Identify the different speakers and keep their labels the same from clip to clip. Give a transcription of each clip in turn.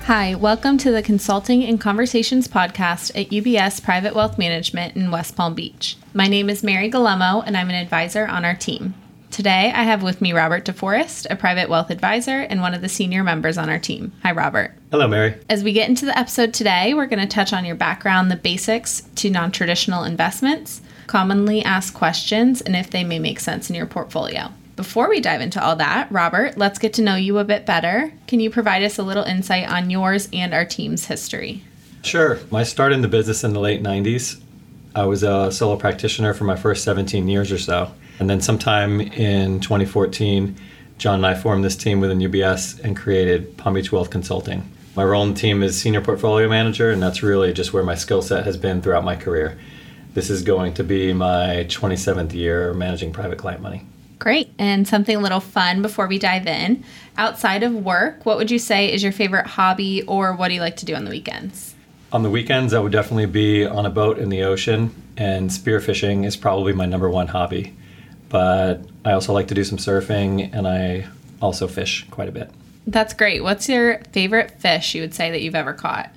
Speaker 1: Hi, welcome to the Consulting and Conversations podcast at UBS Private Wealth Management in West Palm Beach. My name is Mary Guillermo, and I'm an advisor on our team. Today, I have with me Robert DeForest, a private wealth advisor and one of the senior members on our team. Hi, Robert.
Speaker 2: Hello, Mary.
Speaker 1: As we get into the episode today, we're going to touch on your background, the basics to non-traditional investments, commonly asked questions, and if they may make sense in your portfolio. Before we dive into all that, Robert, let's get to know you a bit better. Can you provide us a little insight on yours and our team's history?
Speaker 2: Sure. I started in the business in the late 90s. I was a solo practitioner for my first 17 years or so. And then sometime in 2014, John and I formed this team within UBS and created Palm Beach Wealth Consulting. My role in the team is senior portfolio manager, and that's really just where my skill set has been throughout my career. This is going to be my 27th year managing private client money.
Speaker 1: Great. And something a little fun before we dive in. Outside of work, what would you say is your favorite hobby, or what do you like to do on the weekends?
Speaker 2: On the weekends, I would definitely be on a boat in the ocean, and spearfishing is probably my number one hobby. But I also like to do some surfing, and I also fish quite a bit.
Speaker 1: That's great. What's your favorite fish you would say that you've ever caught?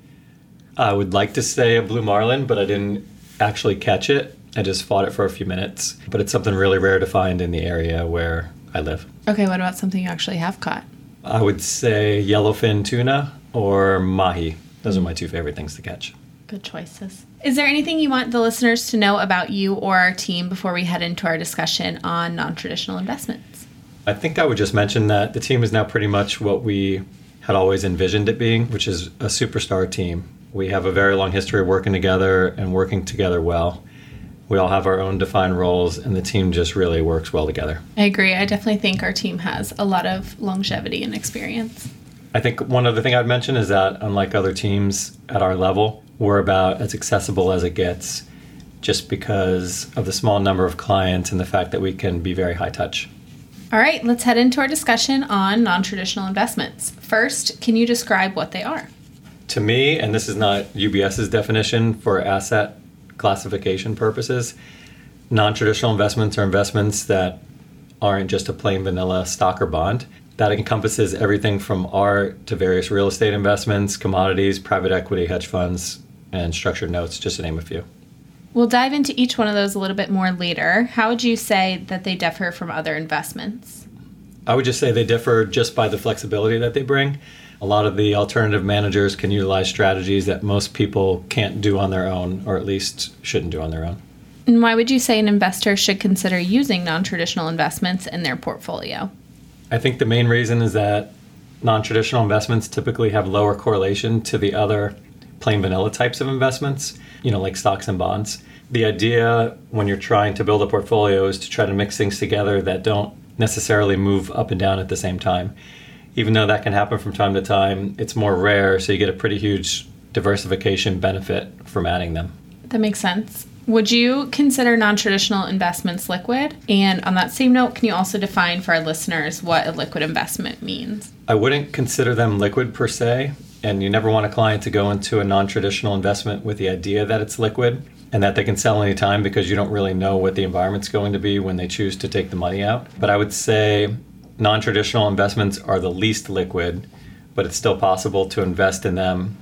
Speaker 2: I would like to say a blue marlin, but I didn't actually catch it. I just fought it for a few minutes, but it's something really rare to find in the area where I live.
Speaker 1: Okay, what about something you actually have caught?
Speaker 2: I would say yellowfin tuna or mahi. Those are my two favorite things to catch.
Speaker 1: Good choices. Is there anything you want the listeners to know about you or our team before we head into our discussion on non-traditional investments?
Speaker 2: I think I would just mention that the team is now pretty much what we had always envisioned it being, which is a superstar team. We have a very long history of working together and working together well. We all have our own defined roles, and the team just really works well together.
Speaker 1: I agree. I definitely think our team has a lot of longevity and experience.
Speaker 2: I think one other thing I'd mention is that unlike other teams at our level, we're about as accessible as it gets just because of the small number of clients and the fact that we can be very high touch.
Speaker 1: All right, let's head into our discussion on non-traditional investments. First, can you describe what they are?
Speaker 2: To me, and this is not UBS's definition for asset classification purposes, non-traditional investments are investments that aren't just a plain vanilla stock or bond. That encompasses everything from art to various real estate investments, commodities, private equity, hedge funds, and structured notes, just to name a few.
Speaker 1: We'll dive into each one of those a little bit more later. How would you say that they differ from other investments?
Speaker 2: I would just say they differ just by the flexibility that they bring. A lot of the alternative managers can utilize strategies that most people can't do on their own, or at least shouldn't do on their own.
Speaker 1: And why would you say an investor should consider using non-traditional investments in their portfolio?
Speaker 2: I think the main reason is that non-traditional investments typically have lower correlation to the other plain vanilla types of investments, like stocks and bonds. The idea when you're trying to build a portfolio is to try to mix things together that don't necessarily move up and down at the same time. Even though that can happen from time to time, it's more rare, so you get a pretty huge diversification benefit from adding them.
Speaker 1: That makes sense. Would you consider non-traditional investments liquid? And on that same note, can you also define for our listeners what a liquid investment means?
Speaker 2: I wouldn't consider them liquid per se, and you never want a client to go into a non-traditional investment with the idea that it's liquid and that they can sell anytime because you don't really know what the environment's going to be when they choose to take the money out. But I would say non-traditional investments are the least liquid, but it's still possible to invest in them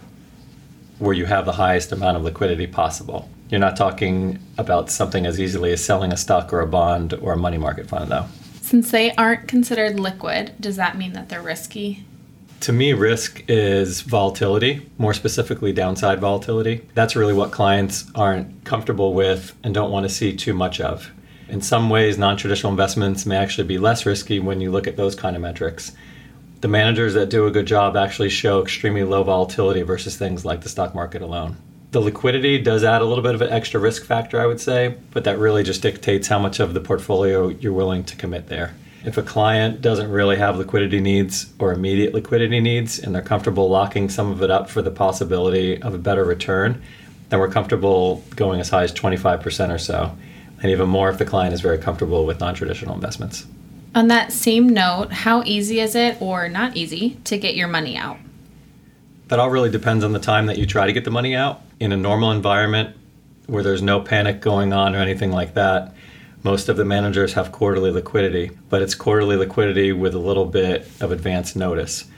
Speaker 2: where you have the highest amount of liquidity possible. You're not talking about something as easily as selling a stock or a bond or a money market fund, though.
Speaker 1: Since they aren't considered liquid, does that mean that they're risky?
Speaker 2: To me, risk is volatility, more specifically downside volatility. That's really what clients aren't comfortable with and don't want to see too much of. In some ways, non-traditional investments may actually be less risky when you look at those kind of metrics. The managers that do a good job actually show extremely low volatility versus things like the stock market alone. The liquidity does add a little bit of an extra risk factor, I would say, but that really just dictates how much of the portfolio you're willing to commit there. If a client doesn't really have liquidity needs or immediate liquidity needs, and they're comfortable locking some of it up for the possibility of a better return, then we're comfortable going as high as 25% or so. And even more if the client is very comfortable with non-traditional investments.
Speaker 1: On that same note, how easy is it or not easy to get your money out?
Speaker 2: That all really depends on the time that you try to get the money out. In a normal environment where there's no panic going on or anything like that, most of the managers have quarterly liquidity, but it's quarterly liquidity with a little bit of advance notice.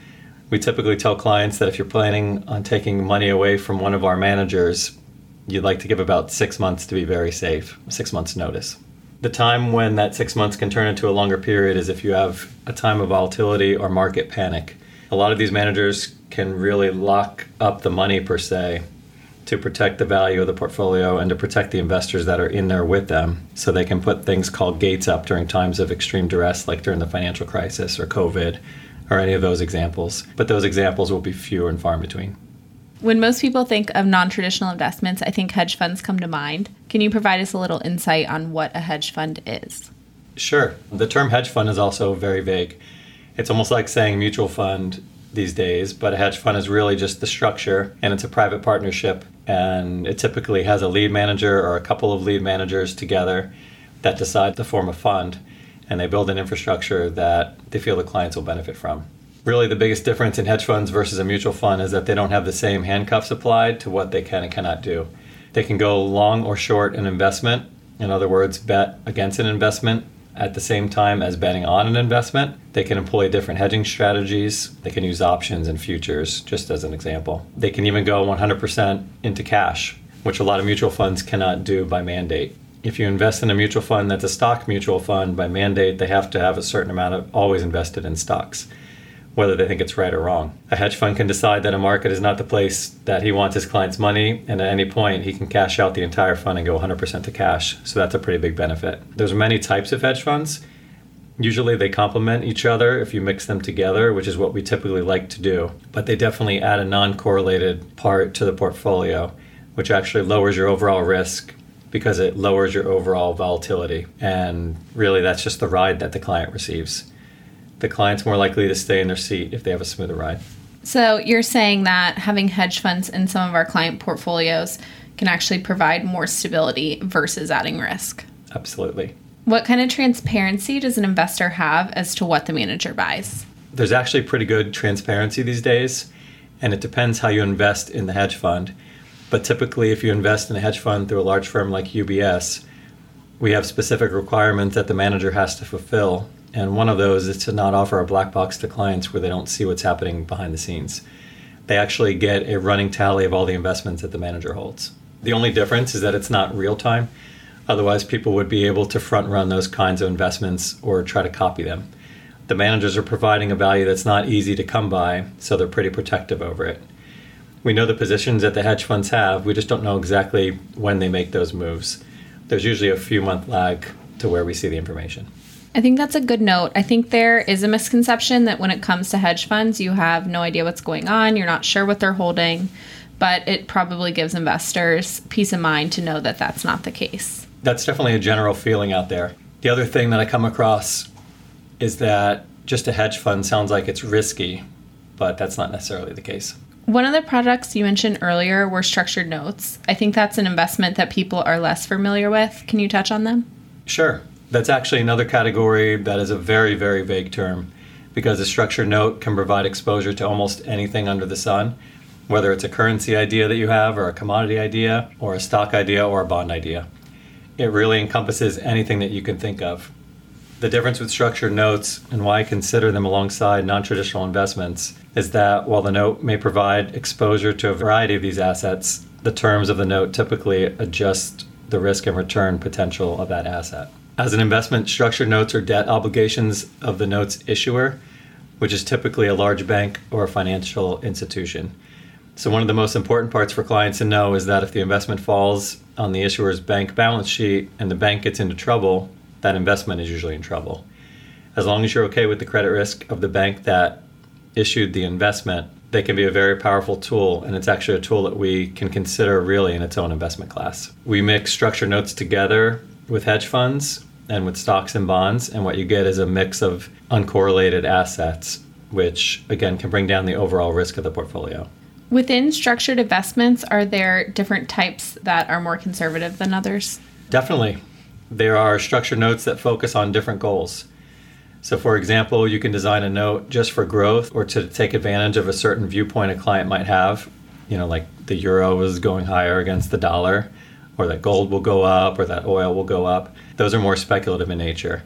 Speaker 2: We typically tell clients that if you're planning on taking money away from one of our managers, you'd like to give about 6 months to be very safe, 6 months notice. The time when that 6 months can turn into a longer period is if you have a time of volatility or market panic. A lot of these managers can really lock up the money per se to protect the value of the portfolio and to protect the investors that are in there with them, so they can put things called gates up during times of extreme duress, like during the financial crisis or COVID or any of those examples. But those examples will be few and far in between.
Speaker 1: When most people think of non-traditional investments, I think hedge funds come to mind. Can you provide us a little insight on what a hedge fund is?
Speaker 2: Sure. The term hedge fund is also very vague. It's almost like saying mutual fund these days, but a hedge fund is really just the structure, and it's a private partnership, and it typically has a lead manager or a couple of lead managers together that decide to form a fund, and they build an infrastructure that they feel the clients will benefit from. Really, the biggest difference in hedge funds versus a mutual fund is that they don't have the same handcuffs applied to what they can and cannot do. They can go long or short an investment, in other words, bet against an investment at the same time as betting on an investment. They can employ different hedging strategies. They can use options and futures, just as an example. They can even go 100% into cash, which a lot of mutual funds cannot do by mandate. If you invest in a mutual fund that's a stock mutual fund, by mandate, they have to have a certain amount of always invested in stocks, whether they think it's right or wrong. A hedge fund can decide that a market is not the place that he wants his client's money, and at any point he can cash out the entire fund and go 100% to cash. So that's a pretty big benefit. There's many types of hedge funds. Usually they complement each other if you mix them together, which is what we typically like to do. But they definitely add a non-correlated part to the portfolio, which actually lowers your overall risk because it lowers your overall volatility. And really that's just the ride that the client receives. The client's more likely to stay in their seat if they have a smoother ride.
Speaker 1: So you're saying that having hedge funds in some of our client portfolios can actually provide more stability versus adding risk?
Speaker 2: Absolutely.
Speaker 1: What kind of transparency does an investor have as to what the manager buys?
Speaker 2: There's actually pretty good transparency these days, and it depends how you invest in the hedge fund. But typically, if you invest in a hedge fund through a large firm like UBS, we have specific requirements that the manager has to fulfill. And one of those is to not offer a black box to clients where they don't see what's happening behind the scenes. They actually get a running tally of all the investments that the manager holds. The only difference is that it's not real time. Otherwise, people would be able to front run those kinds of investments or try to copy them. The managers are providing a value that's not easy to come by, so they're pretty protective over it. We know the positions that the hedge funds have, we just don't know exactly when they make those moves. There's usually a few month lag to where we see the information.
Speaker 1: I think that's a good note. I think there is a misconception that when it comes to hedge funds, you have no idea what's going on, you're not sure what they're holding, but it probably gives investors peace of mind to know that that's not the case.
Speaker 2: That's definitely a general feeling out there. The other thing that I come across is that just a hedge fund sounds like it's risky, but that's not necessarily the case.
Speaker 1: One of the products you mentioned earlier were structured notes. I think that's an investment that people are less familiar with. Can you touch on them?
Speaker 2: Sure. That's actually another category that is a very, very vague term, because a structured note can provide exposure to almost anything under the sun, whether it's a currency idea that you have or a commodity idea or a stock idea or a bond idea. It really encompasses anything that you can think of. The difference with structured notes and why I consider them alongside non-traditional investments is that while the note may provide exposure to a variety of these assets, the terms of the note typically adjust the risk and return potential of that asset. As an investment, structured notes are debt obligations of the note's issuer, which is typically a large bank or a financial institution. So one of the most important parts for clients to know is that if the investment falls on the issuer's bank balance sheet and the bank gets into trouble, that investment is usually in trouble. As long as you're okay with the credit risk of the bank that issued the investment, they can be a very powerful tool, and it's actually a tool that we can consider really in its own investment class. We mix structured notes together with hedge funds and with stocks and bonds, and what you get is a mix of uncorrelated assets, which again can bring down the overall risk of the portfolio.
Speaker 1: Within structured investments, are there different types that are more conservative than others?
Speaker 2: Definitely. There are structured notes that focus on different goals. So for example, you can design a note just for growth or to take advantage of a certain viewpoint a client might have, like the euro is going higher against the dollar, or that gold will go up, or that oil will go up. Those are more speculative in nature.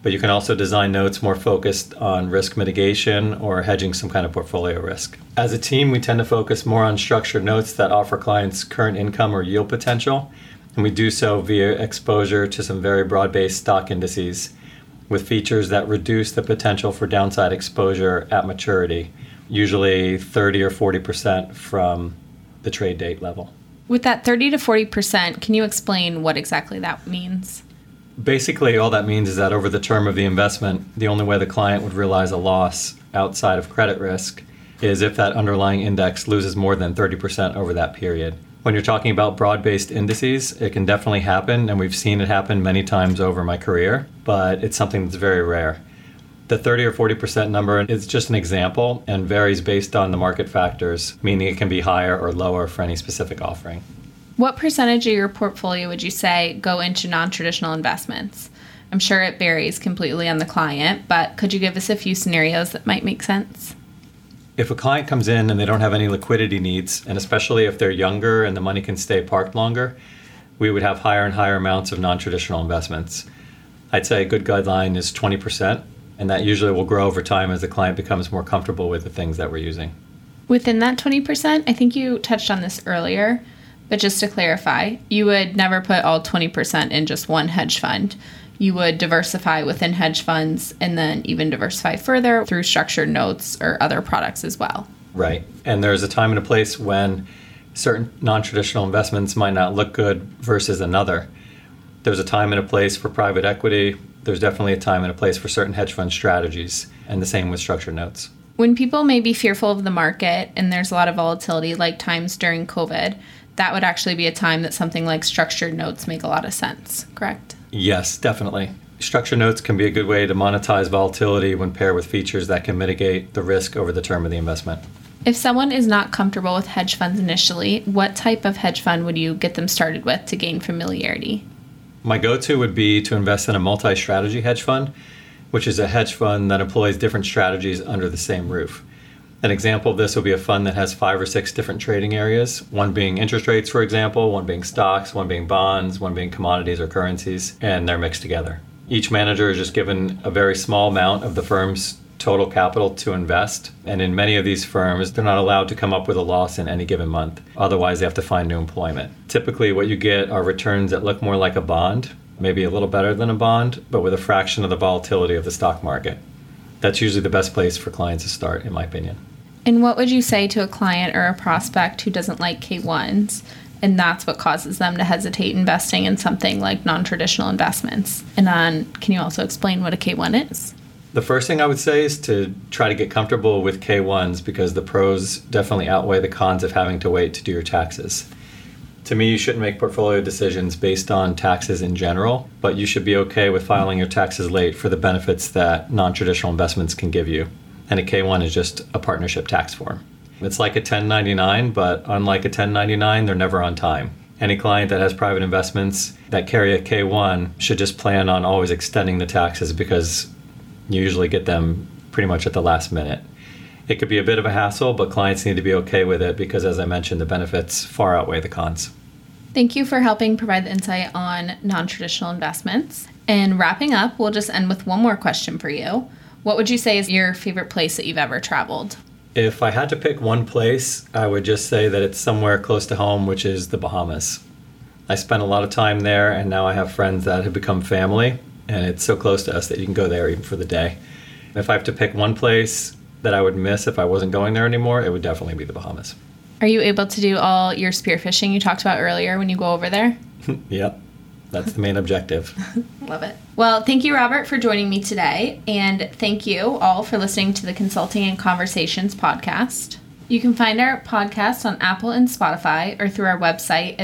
Speaker 2: But you can also design notes more focused on risk mitigation or hedging some kind of portfolio risk. As a team, we tend to focus more on structured notes that offer clients current income or yield potential, and we do so via exposure to some very broad-based stock indices with features that reduce the potential for downside exposure at maturity, usually 30 or 40% from the trade date level.
Speaker 1: With that 30 to 40%, can you explain what exactly that means?
Speaker 2: Basically, all that means is that over the term of the investment, the only way the client would realize a loss outside of credit risk is if that underlying index loses more than 30% over that period. When you're talking about broad-based indices, it can definitely happen, and we've seen it happen many times over my career, but it's something that's very rare. The 30 or 40% number is just an example and varies based on the market factors, meaning it can be higher or lower for any specific offering.
Speaker 1: What percentage of your portfolio would you say go into non-traditional investments? I'm sure it varies completely on the client, but could you give us a few scenarios that might make sense?
Speaker 2: If a client comes in and they don't have any liquidity needs, and especially if they're younger and the money can stay parked longer, we would have higher and higher amounts of non-traditional investments. I'd say a good guideline is 20%, and that usually will grow over time as the client becomes more comfortable with the things that we're using.
Speaker 1: Within that 20%, I think you touched on this earlier, but just to clarify, you would never put all 20% in just one hedge fund. You would diversify within hedge funds and then even diversify further through structured notes or other products as well.
Speaker 2: Right. And there's a time and a place when certain non-traditional investments might not look good versus another. There's a time and a place for private equity. There's definitely a time and a place for certain hedge fund strategies, and the same with structured notes.
Speaker 1: When people may be fearful of the market and there's a lot of volatility, like times during COVID, that would actually be a time that something like structured notes make a lot of sense, correct?
Speaker 2: Yes, definitely. Structured notes can be a good way to monetize volatility when paired with features that can mitigate the risk over the term of the investment.
Speaker 1: If someone is not comfortable with hedge funds initially, what type of hedge fund would you get them started with to gain familiarity?
Speaker 2: My go-to would be to invest in a multi-strategy hedge fund, which is a hedge fund that employs different strategies under the same roof. An example of this would be a fund that has 5 or 6 different trading areas, one being interest rates, for example, one being stocks, one being bonds, one being commodities or currencies, and they're mixed together. Each manager is just given a very small amount of the firm's total capital to invest, and in many of these firms, they're not allowed to come up with a loss in any given month. Otherwise, they have to find new employment. Typically, what you get are returns that look more like a bond, maybe a little better than a bond, but with a fraction of the volatility of the stock market. That's usually the best place for clients to start, in my opinion.
Speaker 1: And what would you say to a client or a prospect who doesn't like K1s, and that's what causes them to hesitate investing in something like non-traditional investments? And can you also explain what a K1 is?
Speaker 2: The first thing I would say is to try to get comfortable with K1s because the pros definitely outweigh the cons of having to wait to do your taxes. To me, you shouldn't make portfolio decisions based on taxes in general, but you should be okay with filing your taxes late for the benefits that non-traditional investments can give you. And a K1 is just a partnership tax form. It's like a 1099, but unlike a 1099, they're never on time. Any client that has private investments that carry a K1 should just plan on always extending the taxes because you usually get them pretty much at the last minute. It could be a bit of a hassle, but clients need to be okay with it because, as I mentioned, the benefits far outweigh the cons.
Speaker 1: Thank you for helping provide the insight on non-traditional investments. And wrapping up, we'll just end with one more question for you. What would you say is your favorite place that you've ever traveled?
Speaker 2: If I had to pick one place, I would just say that it's somewhere close to home, which is the Bahamas. I spent a lot of time there, and now I have friends that have become family, and it's so close to us that you can go there even for the day. If I have to pick one place that I would miss if I wasn't going there anymore, it would definitely be the Bahamas.
Speaker 1: Are you able to do all your spearfishing you talked about earlier when you go over there?
Speaker 2: Yep. That's the main objective.
Speaker 1: Love it. Well, thank you, Robert, for joining me today. And thank you all for listening to the Consulting and Conversations podcast. You can find our podcast on Apple and Spotify or through our website,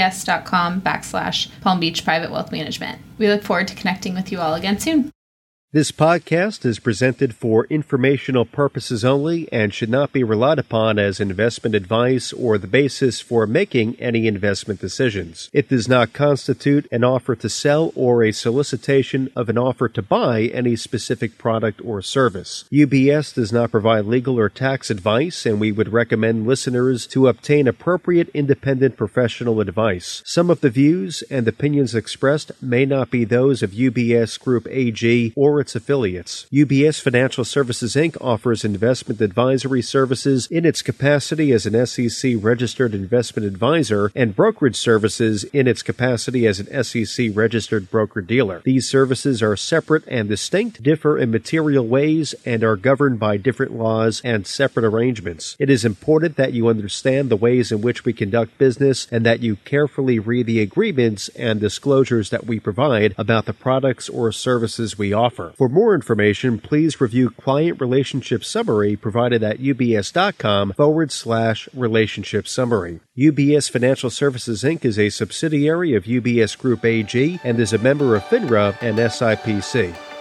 Speaker 1: advisors.ubs.com/Palm Beach Private Wealth Management. We look forward to connecting with you all again soon.
Speaker 3: This podcast is presented for informational purposes only and should not be relied upon as investment advice or the basis for making any investment decisions. It does not constitute an offer to sell or a solicitation of an offer to buy any specific product or service. UBS does not provide legal or tax advice, and we would recommend listeners to obtain appropriate independent professional advice. Some of the views and opinions expressed may not be those of UBS Group AG or its affiliates. UBS Financial Services Inc. offers investment advisory services in its capacity as an SEC-registered investment advisor and brokerage services in its capacity as an SEC-registered broker-dealer. These services are separate and distinct, differ in material ways, and are governed by different laws and separate arrangements. It is important that you understand the ways in which we conduct business and that you carefully read the agreements and disclosures that we provide about the products or services we offer. For more information, please review Client Relationship Summary provided at ubs.com/relationship summary. UBS Financial Services Inc. is a subsidiary of UBS Group AG and is a member of FINRA and SIPC.